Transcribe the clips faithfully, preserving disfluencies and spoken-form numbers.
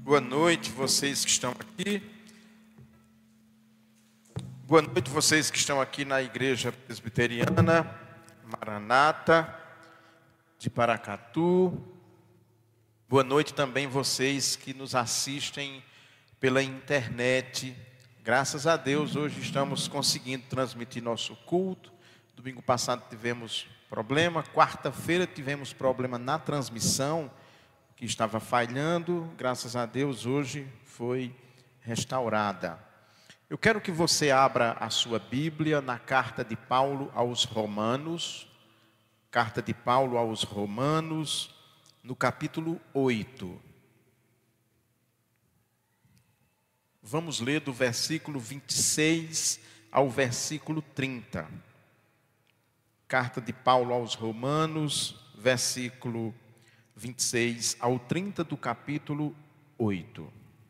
Boa noite, vocês que estão aqui. Boa noite, vocês que estão aqui na Igreja Presbiteriana Maranata de Paracatu. Boa noite também vocês que nos assistem pela internet. Graças a Deus, hoje estamos conseguindo transmitir nosso culto. Domingo passado tivemos problema, quarta-feira tivemos problema na transmissão, que estava falhando. Graças a Deus, hoje foi restaurada. Eu quero que você abra a sua Bíblia na carta de Paulo aos Romanos, carta de Paulo aos Romanos, no capítulo oito. Vamos ler do versículo vinte e seis ao versículo trinta. Carta de Paulo aos Romanos, versículo vinte e seis ao trinta do capítulo oito.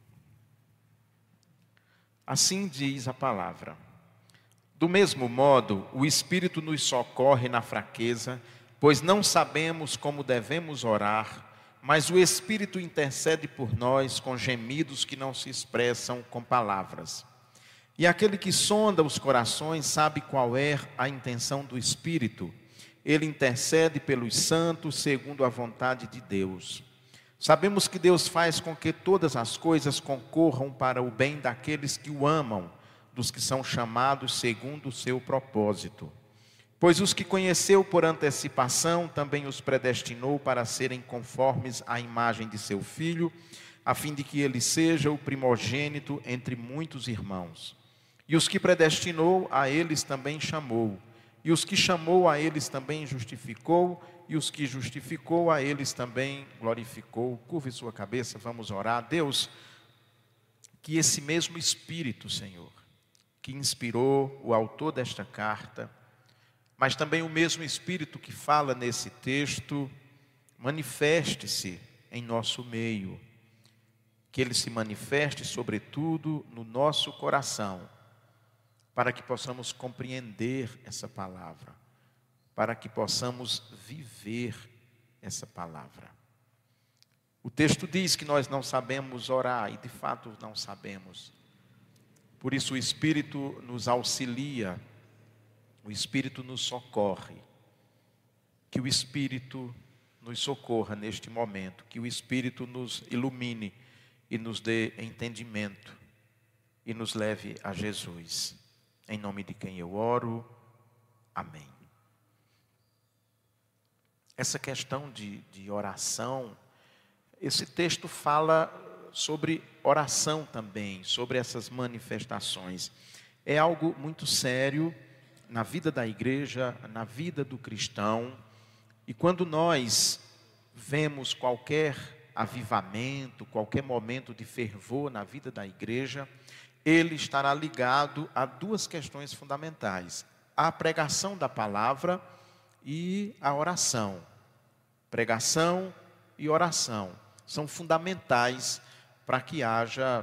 Assim diz a palavra: do mesmo modo, o Espírito nos socorre na fraqueza, pois não sabemos como devemos orar, mas o Espírito intercede por nós com gemidos que não se expressam com palavras. E aquele que sonda os corações sabe qual é a intenção do Espírito. Ele intercede pelos santos segundo a vontade de Deus. Sabemos que Deus faz com que todas as coisas concorram para o bem daqueles que o amam, dos que são chamados segundo o seu propósito. Pois os que conheceu por antecipação, também os predestinou para serem conformes à imagem de seu Filho, a fim de que ele seja o primogênito entre muitos irmãos. E os que predestinou, a eles também chamou. E os que chamou, a eles também justificou. E os que justificou, a eles também glorificou. Curve sua cabeça, vamos orar. Deus, que esse mesmo Espírito, Senhor, que inspirou o autor desta carta, mas também o mesmo Espírito que fala nesse texto, manifeste-se em nosso meio. Que ele se manifeste, sobretudo, no nosso coração, para que possamos compreender essa palavra, para que possamos viver essa palavra. O texto diz que nós não sabemos orar, e de fato não sabemos. Por isso o Espírito nos auxilia, o Espírito nos socorre. Que o Espírito nos socorra neste momento, que o Espírito nos ilumine e nos dê entendimento e nos leve a Jesus. Em nome de quem eu oro, amém. Essa questão de, de oração, esse texto fala sobre oração também, sobre essas manifestações. É algo muito sério na vida da igreja, na vida do cristão. E quando nós vemos qualquer avivamento, qualquer momento de fervor na vida da igreja, ele estará ligado a duas questões fundamentais: a pregação da palavra e a oração. Pregação e oração são fundamentais para que haja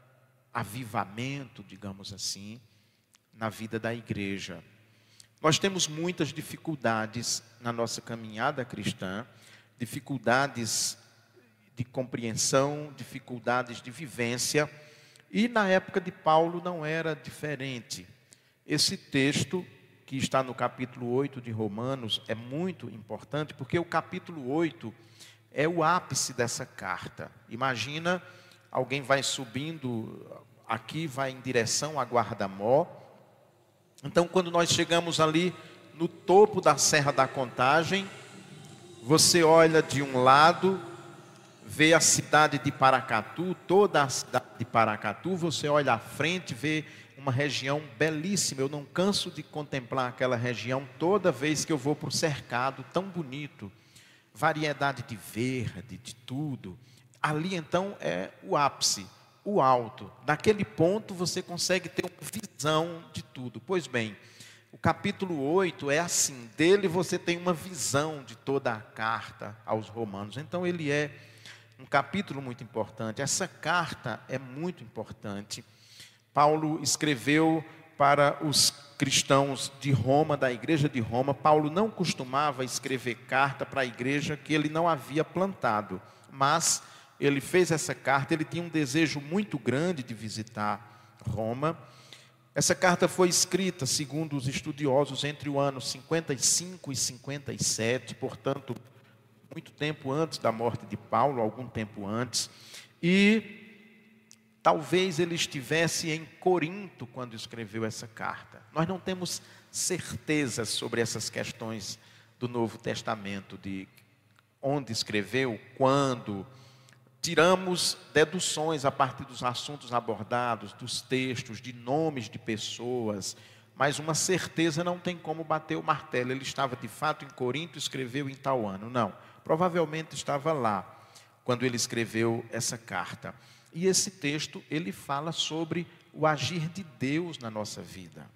avivamento, digamos assim, na vida da igreja. Nós temos muitas dificuldades na nossa caminhada cristã, dificuldades de compreensão, dificuldades de vivência. E na época de Paulo não era diferente. Esse texto, que está no capítulo oito de Romanos, é muito importante, porque o capítulo oito é o ápice dessa carta. Imagina, alguém vai subindo aqui, vai em direção a Guarda-Mó. Então, quando nós chegamos ali no topo da Serra da Contagem, você olha de um lado, vê a cidade de Paracatu, toda a cidade de Paracatu, você olha à frente, vê uma região belíssima. Eu não canso de contemplar aquela região toda vez que eu vou para o cercado, tão bonito, variedade de verde, de tudo. Ali então é o ápice, o alto. Naquele ponto você consegue ter uma visão de tudo. Pois bem, o capítulo oito é assim, dele você tem uma visão de toda a carta aos Romanos. Então ele é um capítulo muito importante. Essa carta é muito importante. Paulo escreveu para os cristãos de Roma, da igreja de Roma. Paulo não costumava escrever carta para a igreja que ele não havia plantado, mas ele fez essa carta, ele tinha um desejo muito grande de visitar Roma. Essa carta foi escrita, segundo os estudiosos, entre o ano cinquenta e cinco e cinquenta e sete, portanto, muito tempo antes da morte de Paulo, algum tempo antes. E talvez ele estivesse em Corinto quando escreveu essa carta. Nós não temos certeza sobre essas questões do Novo Testamento, de onde escreveu, quando. Tiramos deduções a partir dos assuntos abordados, dos textos, de nomes de pessoas, mas uma certeza não tem como bater o martelo. Ele estava de fato em Corinto, escreveu em tal ano. Não, provavelmente estava lá quando ele escreveu essa carta. E esse texto, ele fala sobre o agir de Deus na nossa vida.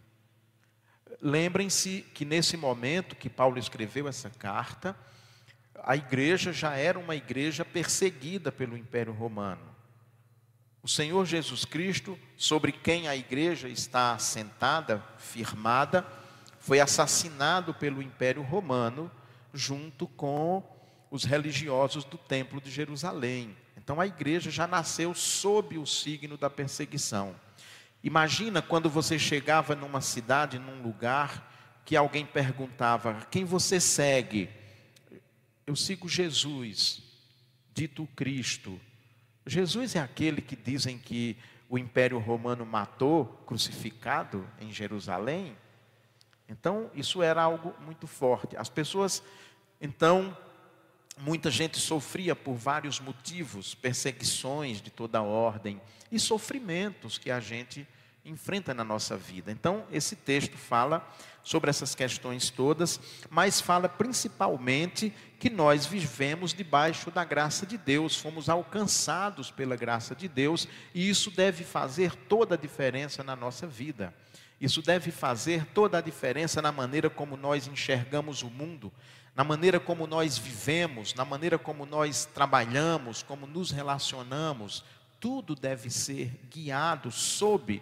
Lembrem-se que nesse momento que Paulo escreveu essa carta, a igreja já era uma igreja perseguida pelo Império Romano. O Senhor Jesus Cristo, sobre quem a igreja está assentada, firmada, foi assassinado pelo Império Romano, junto com os religiosos do Templo de Jerusalém. Então a igreja já nasceu sob o signo da perseguição. Imagina quando você chegava numa cidade, num lugar, que alguém perguntava: quem você segue? Eu sigo Jesus, dito Cristo. Jesus é aquele que dizem que o Império Romano matou, crucificado em Jerusalém. Então, isso era algo muito forte. As pessoas, então, muita gente sofria por vários motivos, perseguições de toda ordem e sofrimentos que a gente enfrenta na nossa vida. Então, esse texto fala sobre essas questões todas, mas fala principalmente que nós vivemos debaixo da graça de Deus, fomos alcançados pela graça de Deus, e isso deve fazer toda a diferença na nossa vida. Isso deve fazer toda a diferença na maneira como nós enxergamos o mundo, na maneira como nós vivemos, na maneira como nós trabalhamos, como nos relacionamos. Tudo deve ser guiado sob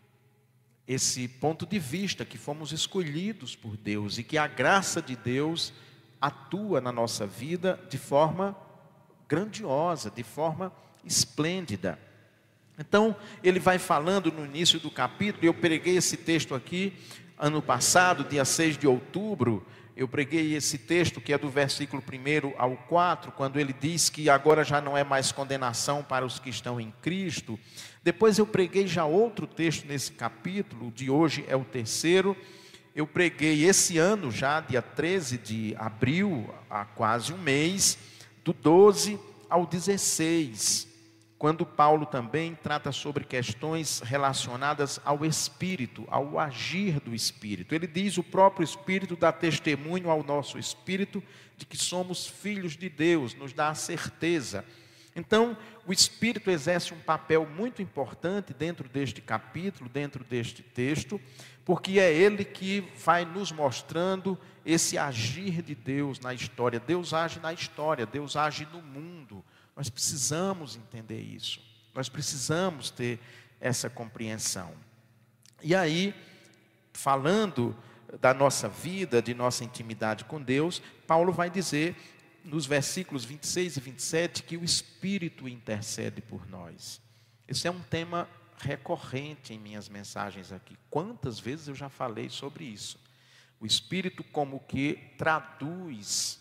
esse ponto de vista, que fomos escolhidos por Deus e que a graça de Deus atua na nossa vida de forma grandiosa, de forma esplêndida. Então, ele vai falando no início do capítulo, eu preguei esse texto aqui ano passado, dia seis de outubro, eu preguei esse texto que é do versículo um ao quatro, quando ele diz que agora já não é mais condenação para os que estão em Cristo. Depois eu preguei já outro texto nesse capítulo, de hoje é o terceiro. Eu preguei esse ano já, dia treze de abril, há quase um mês, do doze ao dezesseis, quando Paulo também trata sobre questões relacionadas ao Espírito, ao agir do Espírito. Ele diz: o próprio Espírito dá testemunho ao nosso Espírito de que somos filhos de Deus, nos dá a certeza. Então, o Espírito exerce um papel muito importante dentro deste capítulo, dentro deste texto, porque é Ele que vai nos mostrando esse agir de Deus na história. Deus age na história, Deus age no mundo. Nós precisamos entender isso, nós precisamos ter essa compreensão. E aí, falando da nossa vida, de nossa intimidade com Deus, Paulo vai dizer nos versículos vinte e seis e vinte e sete que o Espírito intercede por nós. Esse é um tema recorrente em minhas mensagens aqui. Quantas vezes eu já falei sobre isso? O Espírito como que traduz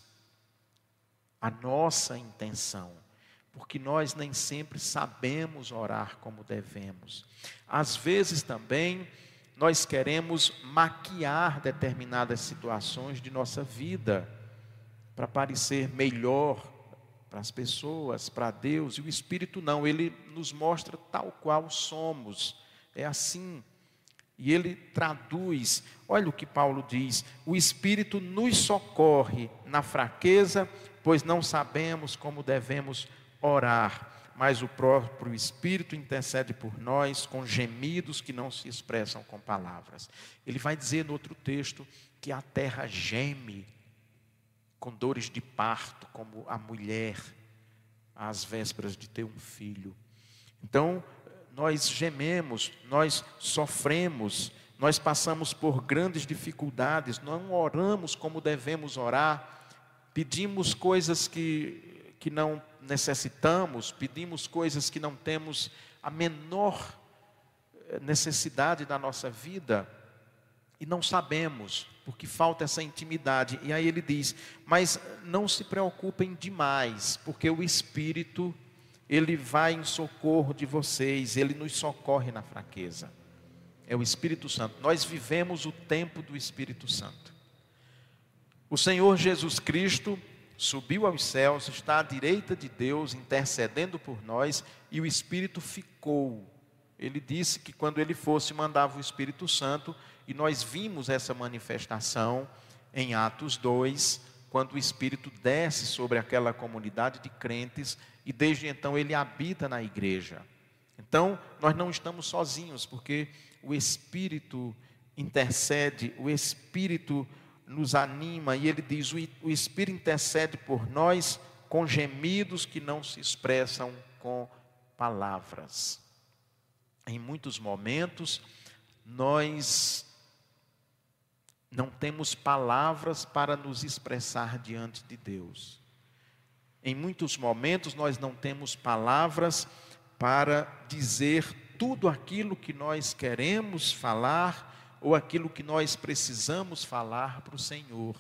a nossa intenção, porque nós nem sempre sabemos orar como devemos. Às vezes também nós queremos maquiar determinadas situações de nossa vida para parecer melhor para as pessoas, para Deus. E o Espírito não, Ele nos mostra tal qual somos. É assim. E Ele traduz. Olha o que Paulo diz: o Espírito nos socorre na fraqueza, pois não sabemos como devemos orar, mas o próprio Espírito intercede por nós com gemidos que não se expressam com palavras. Ele vai dizer no outro texto que a terra geme com dores de parto, como a mulher às vésperas de ter um filho. Então, nós gememos, nós sofremos, nós passamos por grandes dificuldades, não oramos como devemos orar, pedimos coisas que... que que não necessitamos, pedimos coisas que não temos a menor necessidade da nossa vida e não sabemos, porque falta essa intimidade. E aí ele diz, mas não se preocupem demais, porque o Espírito, ele vai em socorro de vocês, ele nos socorre na fraqueza. É o Espírito Santo. Nós vivemos o tempo do Espírito Santo. O Senhor Jesus Cristo subiu aos céus, está à direita de Deus, intercedendo por nós, e o Espírito ficou. Ele disse que quando ele fosse, mandava o Espírito Santo, e nós vimos essa manifestação em Atos dois, quando o Espírito desce sobre aquela comunidade de crentes, e desde então ele habita na igreja. Então, nós não estamos sozinhos, porque o Espírito intercede, o Espírito nos anima, e ele diz, o Espírito intercede por nós com gemidos que não se expressam com palavras. Em muitos momentos, nós não temos palavras para nos expressar diante de Deus. Em muitos momentos, nós não temos palavras para dizer tudo aquilo que nós queremos falar, ou aquilo que nós precisamos falar para o Senhor.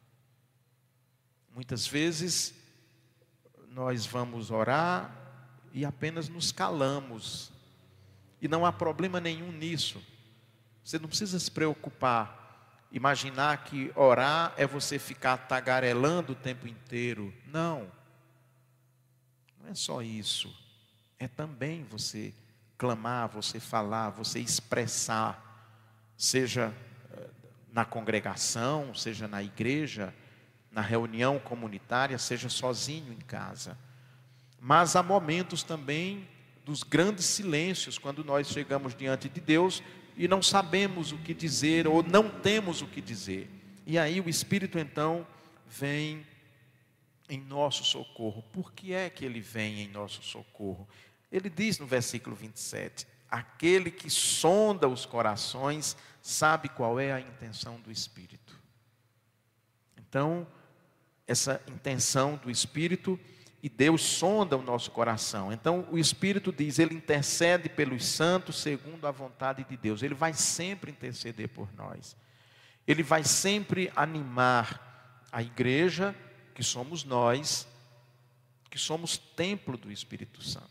Muitas vezes, nós vamos orar e apenas nos calamos. E não há problema nenhum nisso. Você não precisa se preocupar, imaginar que orar é você ficar tagarelando o tempo inteiro. Não. Não é só isso. É também você clamar, você falar, você expressar. Seja na congregação, seja na igreja, na reunião comunitária, seja sozinho em casa. Mas há momentos também dos grandes silêncios, quando nós chegamos diante de Deus e não sabemos o que dizer, ou não temos o que dizer. E aí o Espírito então vem em nosso socorro. Por que é que ele vem em nosso socorro? Ele diz no versículo vinte e sete, aquele que sonda os corações sabe qual é a intenção do Espírito. Então, essa intenção do Espírito, e Deus sonda o nosso coração. Então, o Espírito diz, ele intercede pelos santos segundo a vontade de Deus. Ele vai sempre interceder por nós. Ele vai sempre animar a igreja, que somos nós, que somos templo do Espírito Santo.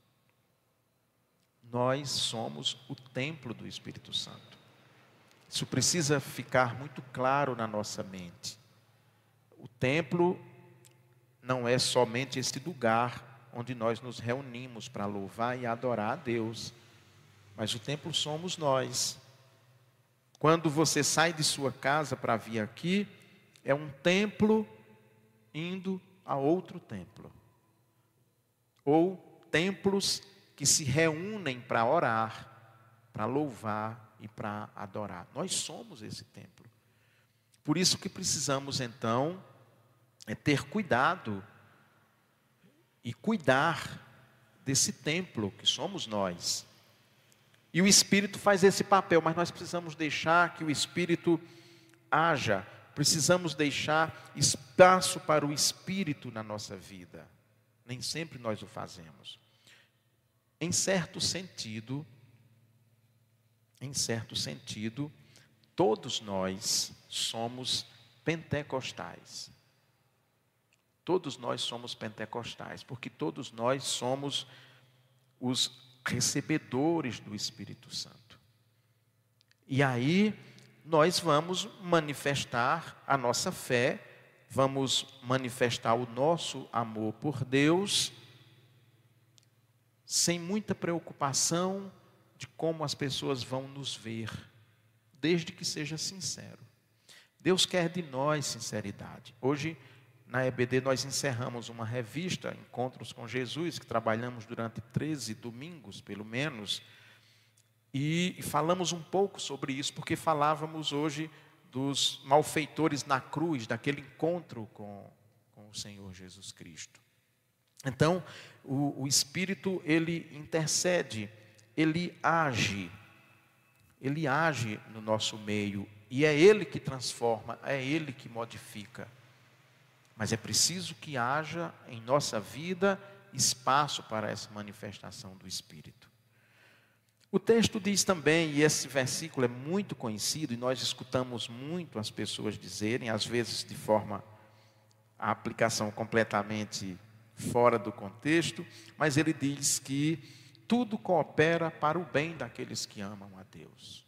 Nós somos o templo do Espírito Santo. Isso precisa ficar muito claro na nossa mente. O templo não é somente esse lugar onde nós nos reunimos para louvar e adorar a Deus, mas o templo somos nós. Quando você sai de sua casa para vir aqui, é um templo indo a outro templo. Ou templos que se reúnem para orar, para louvar e para adorar. Nós somos esse templo. Por isso que precisamos então é ter cuidado e cuidar desse templo que somos nós. E o Espírito faz esse papel, mas nós precisamos deixar que o Espírito haja, precisamos deixar espaço para o Espírito na nossa vida. Nem sempre nós o fazemos. Em certo sentido, em certo sentido, todos nós somos pentecostais. Todos nós somos pentecostais, porque todos nós somos os recebedores do Espírito Santo. E aí, nós vamos manifestar a nossa fé, vamos manifestar o nosso amor por Deus, sem muita preocupação de como as pessoas vão nos ver, desde que seja sincero. Deus quer de nós sinceridade. Hoje, na E B D, nós encerramos uma revista, Encontros com Jesus, que trabalhamos durante treze domingos, pelo menos, e falamos um pouco sobre isso, porque falávamos hoje dos malfeitores na cruz, daquele encontro com, com o Senhor Jesus Cristo. Então, o, o Espírito, ele intercede, ele age, ele age no nosso meio, e é ele que transforma, é ele que modifica. Mas é preciso que haja em nossa vida espaço para essa manifestação do Espírito. O texto diz também, e esse versículo é muito conhecido, e nós escutamos muito as pessoas dizerem, às vezes de forma, a aplicação completamente fora do contexto, mas ele diz que tudo coopera para o bem daqueles que amam a Deus.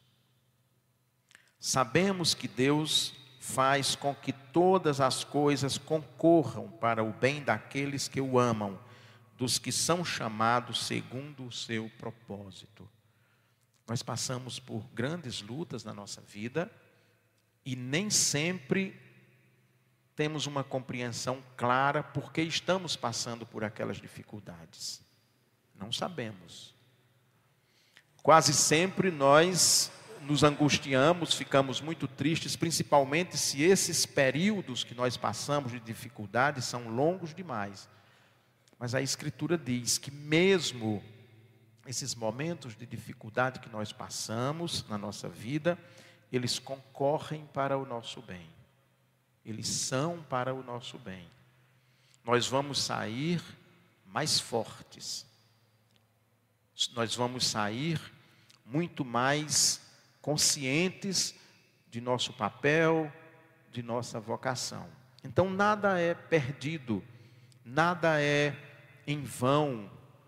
Sabemos que Deus faz com que todas as coisas concorram para o bem daqueles que o amam, dos que são chamados segundo o seu propósito. Nós passamos por grandes lutas na nossa vida e nem sempre temos uma compreensão clara por que estamos passando por aquelas dificuldades. Não sabemos. Quase sempre nós nos angustiamos, ficamos muito tristes, principalmente se esses períodos que nós passamos de dificuldade são longos demais. Mas a Escritura diz que mesmo esses momentos de dificuldade que nós passamos na nossa vida, eles concorrem para o nosso bem. Eles são para o nosso bem. Nós vamos sair mais fortes. Nós vamos sair muito mais conscientes de nosso papel, de nossa vocação. Então nada é perdido, nada é em vão.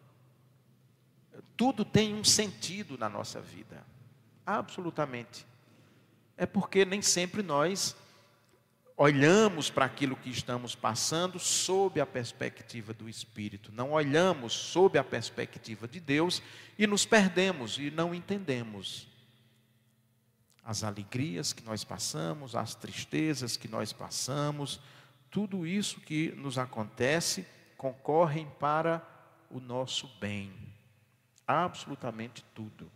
Tudo tem um sentido na nossa vida, absolutamente. É porque nem sempre nós olhamos para aquilo que estamos passando sob a perspectiva do Espírito. Não olhamos sob a perspectiva de Deus e nos perdemos e não entendemos as alegrias que nós passamos, as tristezas que nós passamos. Tudo isso que nos acontece concorrem para o nosso bem. Absolutamente tudo.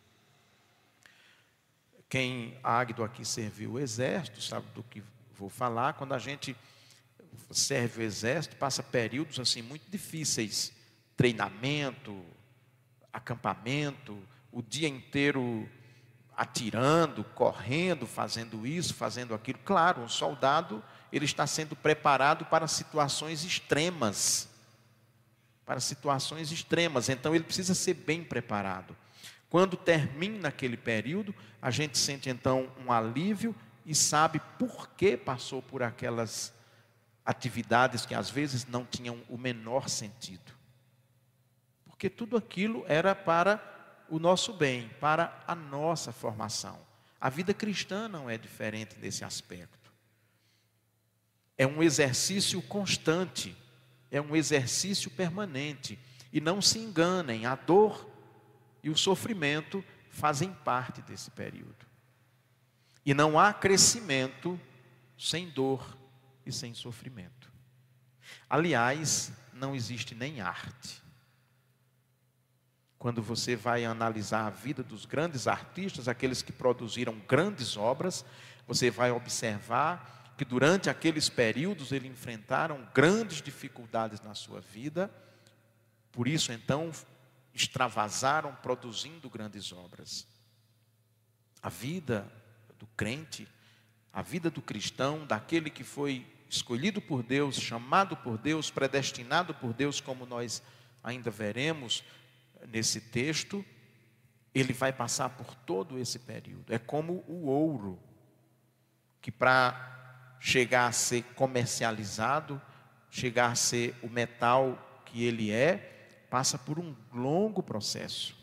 Quem Águido aqui serviu o exército, sabe do que vou falar. Quando a gente serve o exército, passa períodos assim muito difíceis. Treinamento, acampamento, o dia inteiro atirando, correndo, fazendo isso, fazendo aquilo. Claro, um soldado, ele está sendo preparado para situações extremas. Para situações extremas, então ele precisa ser bem preparado. Quando termina aquele período, a gente sente então um alívio e sabe por que passou por aquelas atividades que às vezes não tinham o menor sentido. Porque tudo aquilo era para o nosso bem, para a nossa formação. A vida cristã não é diferente nesse aspecto. É um exercício constante. É um exercício permanente. E não se enganem, a dor e o sofrimento fazem parte desse período. E não há crescimento sem dor e sem sofrimento. Aliás, não existe nem arte. Quando você vai analisar a vida dos grandes artistas, aqueles que produziram grandes obras, você vai observar que durante aqueles períodos eles enfrentaram grandes dificuldades na sua vida, por isso então extravasaram produzindo grandes obras. A vida do crente, a vida do cristão, daquele que foi escolhido por Deus, chamado por Deus, predestinado por Deus, como nós ainda veremos nesse texto, ele vai passar por todo esse período. É como o ouro, que para chegar a ser comercializado, chegar a ser o metal que ele é, passa por um longo processo.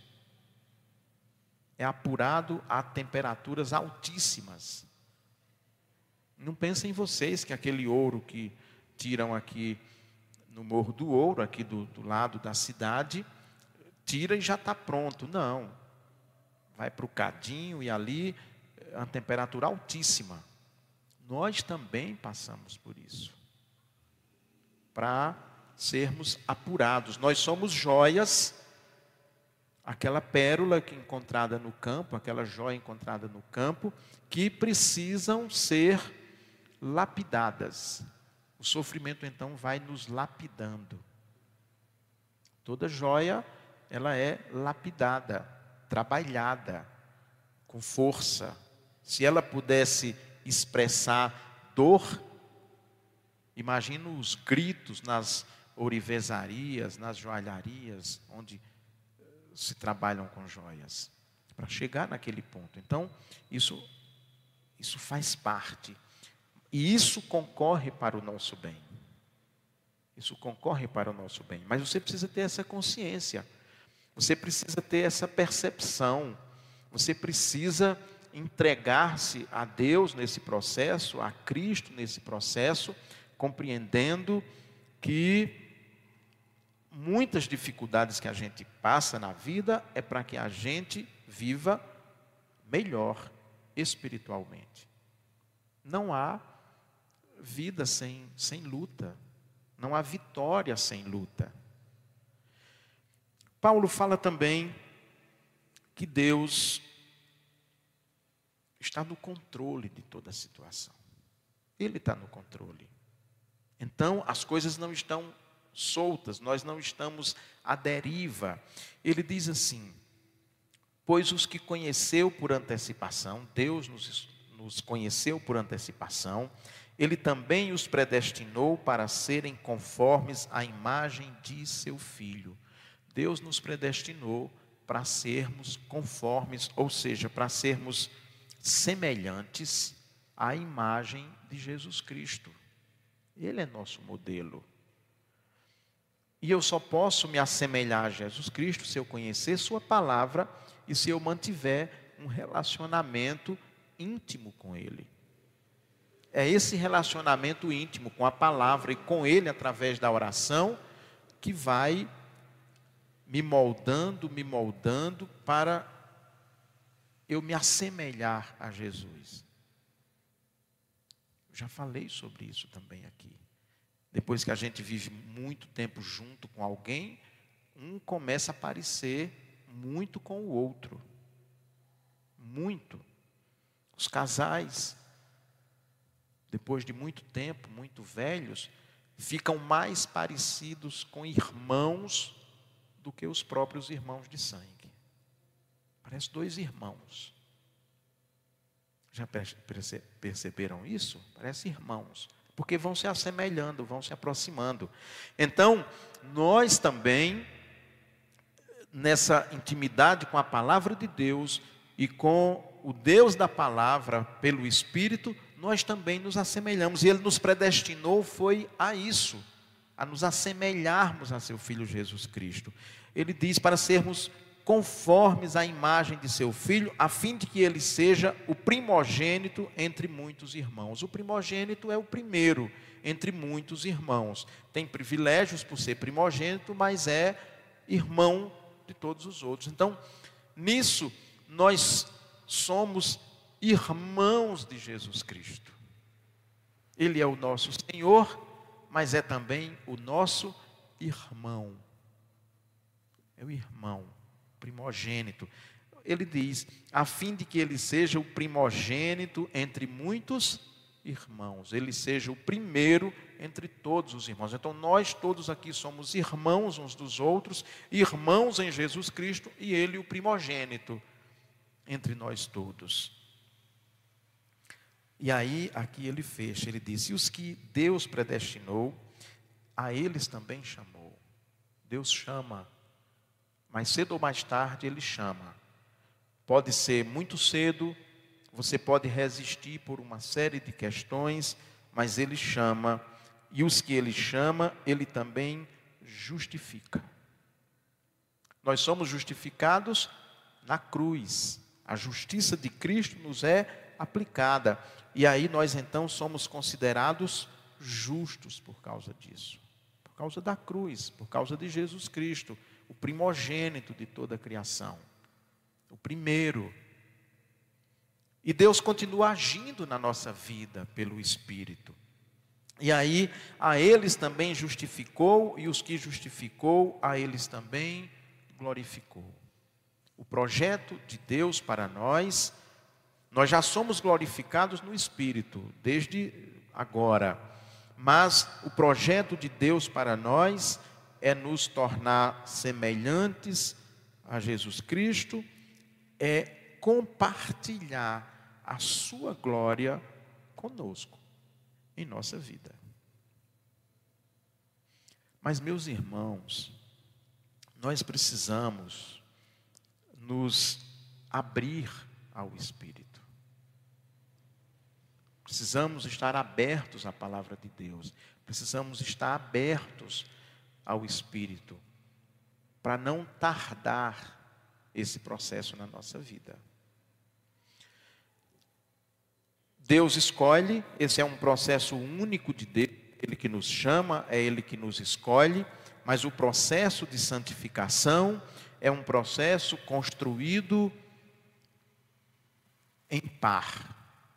É apurado a temperaturas altíssimas. Não pensem vocês que aquele ouro que tiram aqui no Morro do Ouro, aqui do, do lado da cidade, tira e já está pronto. Não. Vai para o cadinho e ali a temperatura altíssima. Nós também passamos por isso, para sermos apurados. Nós somos joias, aquela pérola que encontrada no campo, aquela joia encontrada no campo, que precisam ser lapidadas. O sofrimento então vai nos lapidando. Toda joia, ela é lapidada, trabalhada, com força. Se ela pudesse expressar dor, Imagino os gritos nas ourivezarias, nas joalharias, onde se trabalham com joias, para chegar naquele ponto. Então, isso, isso faz parte. E isso concorre para o nosso bem. Isso concorre para o nosso bem. Mas você precisa ter essa consciência. Você precisa ter essa percepção. Você precisa entregar-se a Deus nesse processo, a Cristo nesse processo, compreendendo que muitas dificuldades que a gente passa na vida é para que a gente viva melhor espiritualmente. Não há vida sem, sem luta. Não há vitória sem luta. Paulo fala também que Deus está no controle de toda a situação. Ele está no controle. Então, as coisas não estão soltas, nós não estamos à deriva. Ele diz assim: pois os que conheceu por antecipação, Deus nos, nos conheceu por antecipação, Ele também os predestinou para serem conformes à imagem de seu Filho. Deus nos predestinou para sermos conformes, ou seja, para sermos semelhantes à imagem de Jesus Cristo. Ele é nosso modelo. E eu só posso me assemelhar a Jesus Cristo se eu conhecer sua palavra e se eu mantiver um relacionamento íntimo com Ele. É esse relacionamento íntimo com a palavra e com Ele através da oração que vai me moldando, me moldando para eu me assemelhar a Jesus. Já falei sobre isso também aqui. Depois que a gente vive muito tempo junto com alguém, um começa a parecer muito com o outro. Muito. Os casais, depois de muito tempo, muito velhos, ficam mais parecidos com irmãos do que os próprios irmãos de sangue. Parece dois irmãos. Já perceberam isso? Parece irmãos. Porque vão se assemelhando, vão se aproximando. Então, nós também, nessa intimidade com a palavra de Deus e com o Deus da palavra, pelo Espírito, nós também nos assemelhamos. E Ele nos predestinou foi a isso, a nos assemelharmos a seu Filho Jesus Cristo. Ele diz para sermos conformes à imagem de seu Filho, a fim de que Ele seja o primogênito entre muitos irmãos. O primogênito é o primeiro entre muitos irmãos. Tem privilégios por ser primogênito, mas é irmão de todos os outros. Então, nisso, nós somos irmãos de Jesus Cristo. Ele é o nosso Senhor, mas é também o nosso irmão. É o irmão, primogênito. Ele diz, a fim de que ele seja o primogênito entre muitos irmãos. Ele seja o primeiro entre todos os irmãos. Então nós todos aqui somos irmãos uns dos outros, irmãos em Jesus Cristo, e Ele o primogênito entre nós todos. E aí, aqui ele fecha, ele diz, e os que Deus predestinou, a eles também chamou. Deus chama, mais cedo ou mais tarde Ele chama. Pode ser muito cedo, você pode resistir por uma série de questões, mas Ele chama, e os que Ele chama, Ele também justifica. Nós somos justificados na cruz. A justiça de Cristo nos é aplicada. E aí nós então somos considerados justos por causa disso. Por causa da cruz, por causa de Jesus Cristo, o primogênito de toda a criação. O primeiro. E Deus continua agindo na nossa vida pelo Espírito. E aí, a eles também justificou, e os que justificou, a eles também glorificou. O projeto de Deus para nós, nós já somos glorificados no Espírito, desde agora. Mas o projeto de Deus para nós é nos tornar semelhantes a Jesus Cristo, é compartilhar a sua glória conosco, em nossa vida. Mas, meus irmãos, nós precisamos nos abrir ao Espírito. Precisamos estar abertos à palavra de Deus. Precisamos estar abertos ao Espírito, para não tardar esse processo na nossa vida. Deus escolhe, esse é um processo único de Deus, Ele que nos chama, é Ele que nos escolhe, mas o processo de santificação é um processo construído em par.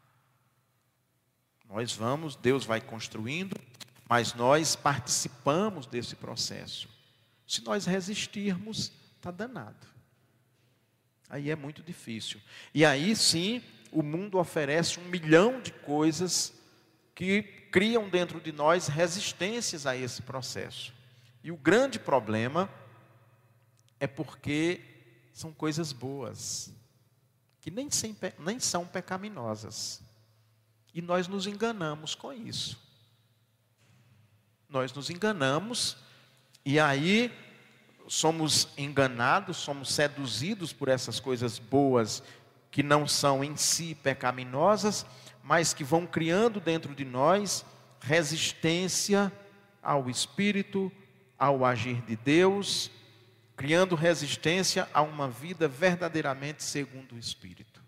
Nós vamos, Deus vai construindo, mas nós participamos desse processo. Se nós resistirmos, está danado. Aí é muito difícil. E aí sim, o mundo oferece um milhão de coisas que criam dentro de nós resistências a esse processo. E o grande problema é porque são coisas boas, que nem, sempre, nem são pecaminosas. E nós nos enganamos com isso. Nós nos enganamos e aí somos enganados, somos seduzidos por essas coisas boas que não são em si pecaminosas, mas que vão criando dentro de nós resistência ao Espírito, ao agir de Deus, criando resistência a uma vida verdadeiramente segundo o Espírito.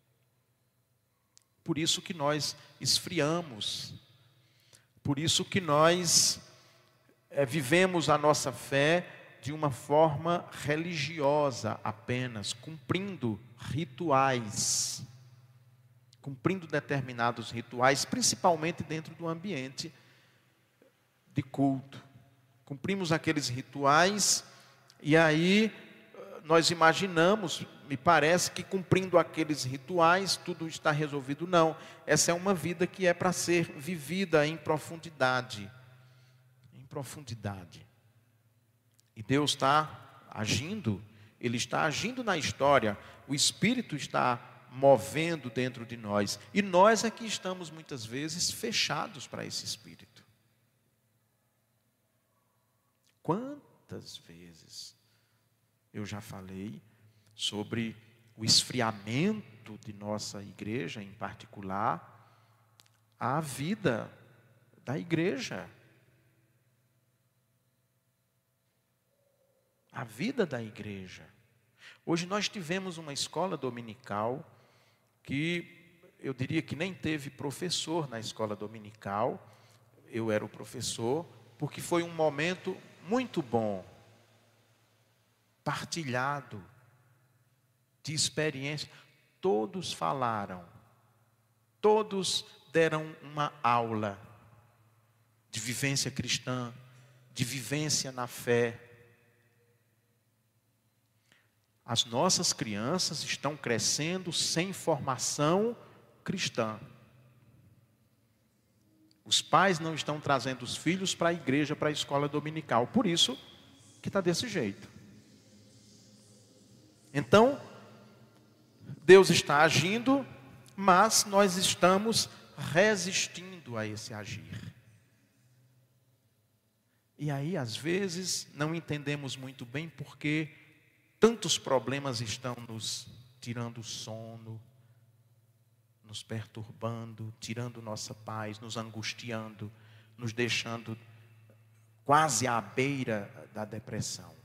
Por isso que nós esfriamos, por isso que nós é, vivemos a nossa fé de uma forma religiosa apenas, cumprindo rituais, cumprindo determinados rituais, principalmente dentro do ambiente de culto. Cumprimos aqueles rituais e aí nós imaginamos, me parece que cumprindo aqueles rituais tudo está resolvido. Não, essa é uma vida que é para ser vivida em profundidade, em profundidade. E Deus está agindo, Ele está agindo na história, o Espírito está movendo dentro de nós. E nós aqui estamos muitas vezes fechados para esse Espírito. Quantas vezes eu já falei sobre o esfriamento de nossa igreja, em particular, a vida da igreja. A vida da igreja. Hoje nós tivemos uma escola dominical que eu diria que nem teve professor na escola dominical. Eu era o professor, porque foi um momento muito bom, partilhado, de experiência. Todos falaram, todos deram uma aula de vivência cristã, de vivência na fé. As nossas crianças estão crescendo sem formação cristã. Os pais não estão trazendo os filhos para a igreja, para a escola dominical. Por isso que está desse jeito. Então, Deus está agindo, mas nós estamos resistindo a esse agir. E aí, às vezes, não entendemos muito bem porque tantos problemas estão nos tirando o sono, nos perturbando, tirando nossa paz, nos angustiando, nos deixando quase à beira da depressão.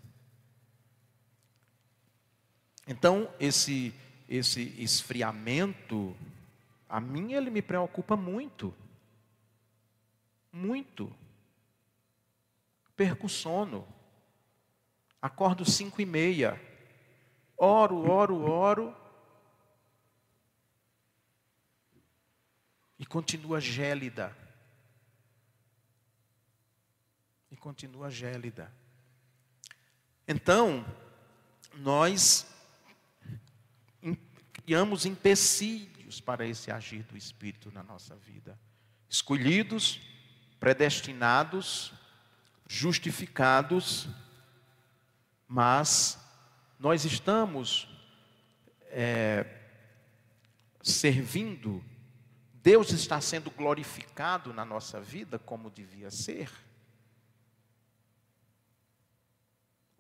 Então, esse, esse esfriamento, a mim ele me preocupa muito. Muito. Perco o sono. Acordo cinco e meia. Oro, oro, oro. E continua gélida. E continua gélida. Então, nós criamos empecilhos para esse agir do Espírito na nossa vida. Escolhidos, predestinados, justificados, mas nós estamos é, servindo, Deus está sendo glorificado na nossa vida como devia ser.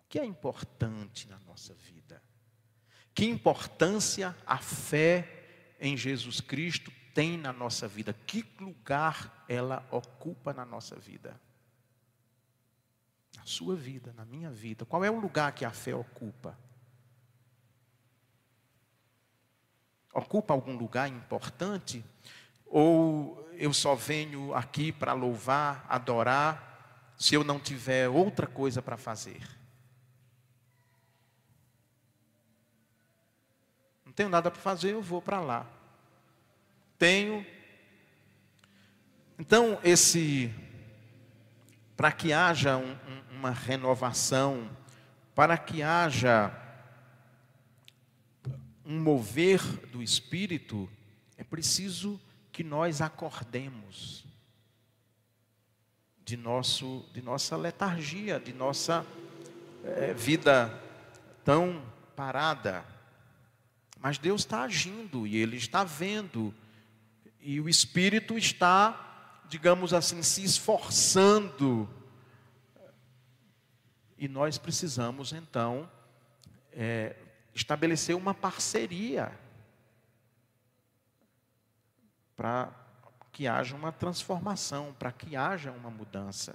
que é importante na nossa vida? Que importância a fé em Jesus Cristo tem na nossa vida? Que lugar ela ocupa na nossa vida? Na sua vida, na minha vida. Qual é o lugar que a fé ocupa? Ocupa algum lugar importante? Ou eu só venho aqui para louvar, adorar, se eu não tiver outra coisa para fazer? Não tenho nada para fazer, eu vou para lá. Tenho. Então, esse, para que haja um, um, uma renovação, para que haja um mover do Espírito, é preciso que nós acordemos de, nosso, de nossa letargia, de nossa é, vida tão parada. Mas Deus está agindo e Ele está vendo. E o Espírito está, digamos assim, se esforçando. E nós precisamos, então, é, estabelecer uma parceria para que haja uma transformação, para que haja uma mudança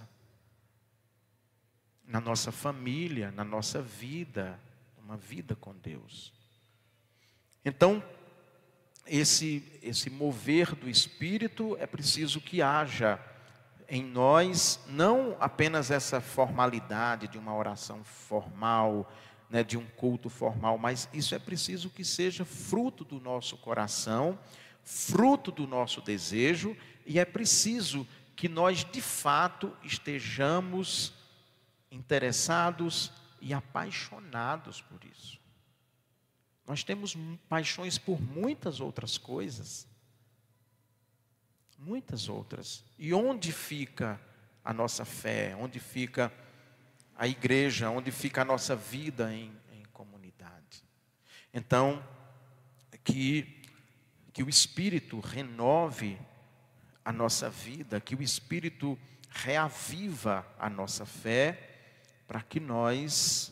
na nossa família, na nossa vida, uma vida com Deus. Então, esse, esse mover do Espírito é preciso que haja em nós, não apenas essa formalidade de uma oração formal, né, de um culto formal, mas isso é preciso que seja fruto do nosso coração, fruto do nosso desejo, e é preciso que nós de fato estejamos interessados e apaixonados por isso. Nós temos paixões por muitas outras coisas. Muitas outras. E onde fica a nossa fé? Onde fica a igreja? Onde fica a nossa vida em, em comunidade? Então, que, que o Espírito renove a nossa vida, que o Espírito reaviva a nossa fé, para que nós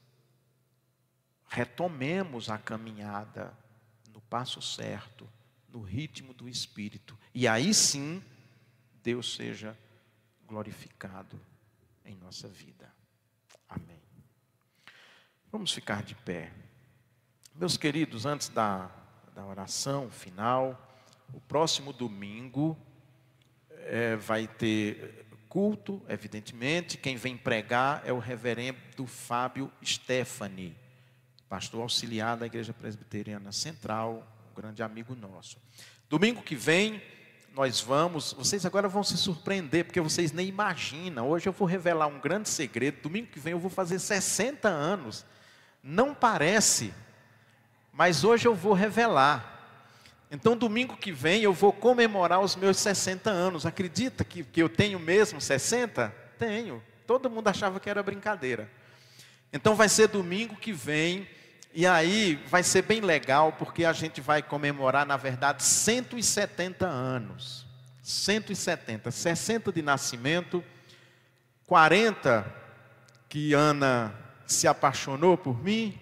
retomemos a caminhada no passo certo, no ritmo do Espírito. E aí sim, Deus seja glorificado em nossa vida. Amém. Vamos ficar de pé. Meus queridos, antes da, da oração final, o próximo domingo é, vai ter culto, evidentemente. Quem vem pregar é o reverendo Fábio Stephanie, pastor auxiliar da Igreja Presbiteriana Central, um grande amigo nosso. Domingo que vem, nós vamos, vocês agora vão se surpreender, porque vocês nem imaginam. Hoje eu vou revelar um grande segredo. Domingo que vem eu vou fazer sessenta anos. Não parece, mas hoje eu vou revelar. Então, domingo que vem eu vou comemorar os meus sessenta anos. Acredita que, que eu tenho mesmo sessenta? Tenho. Todo mundo achava que era brincadeira. Então, vai ser domingo que vem. E aí, vai ser bem legal, porque a gente vai comemorar, na verdade, cento e setenta anos. cento e setenta. sessenta de nascimento. quarenta que Ana se apaixonou por mim.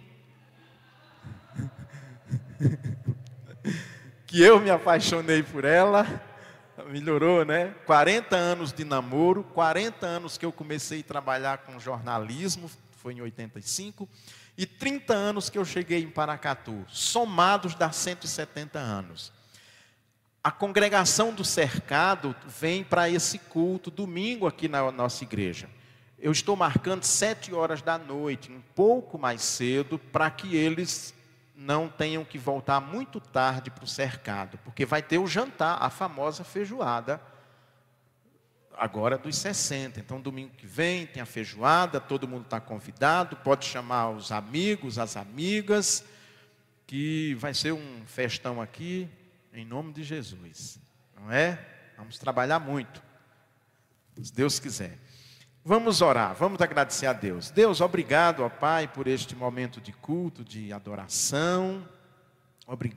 Que eu me apaixonei por ela, melhorou, né? quarenta anos de namoro, quarenta anos que eu comecei a trabalhar com jornalismo, foi em oitenta e cinco, e trinta anos que eu cheguei em Paracatu, somados dá cento e setenta anos. A congregação do Cercado vem para esse culto domingo aqui na nossa igreja. Eu estou marcando sete horas da noite, um pouco mais cedo, para que eles não tenham que voltar muito tarde para o Cercado, porque vai ter o jantar, a famosa feijoada, agora dos sessenta. Então, domingo que vem tem a feijoada, todo mundo está convidado, pode chamar os amigos, as amigas, que vai ser um festão aqui, em nome de Jesus, não é? Vamos trabalhar muito, se Deus quiser. Vamos orar, vamos agradecer a Deus. Deus, obrigado, ó Pai, por este momento de culto, de adoração.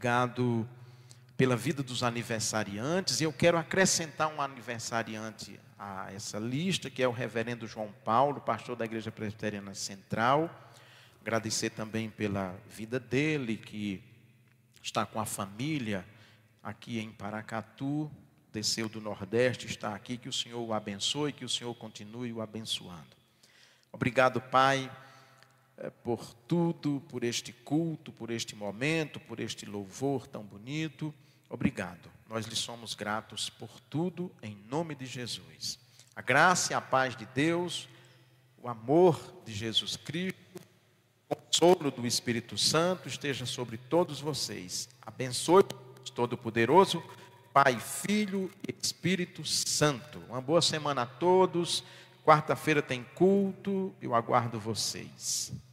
Obrigado pela vida dos aniversariantes. E eu quero acrescentar um aniversariante a essa lista, que é o reverendo João Paulo, pastor da Igreja Presbiteriana Central. Agradecer também pela vida dele, que está com a família aqui em Paracatu, desceu do Nordeste, está aqui. Que o Senhor o abençoe, que o Senhor continue o abençoando. Obrigado, Pai, por tudo, por este culto, por este momento, por este louvor tão bonito. Obrigado. Nós lhe somos gratos por tudo, em nome de Jesus. A graça e a paz de Deus, o amor de Jesus Cristo, o consolo do Espírito Santo esteja sobre todos vocês. Abençoe Todo-Poderoso, Pai, Filho e Espírito Santo. Uma boa semana a todos. Quarta-feira tem culto, eu aguardo vocês.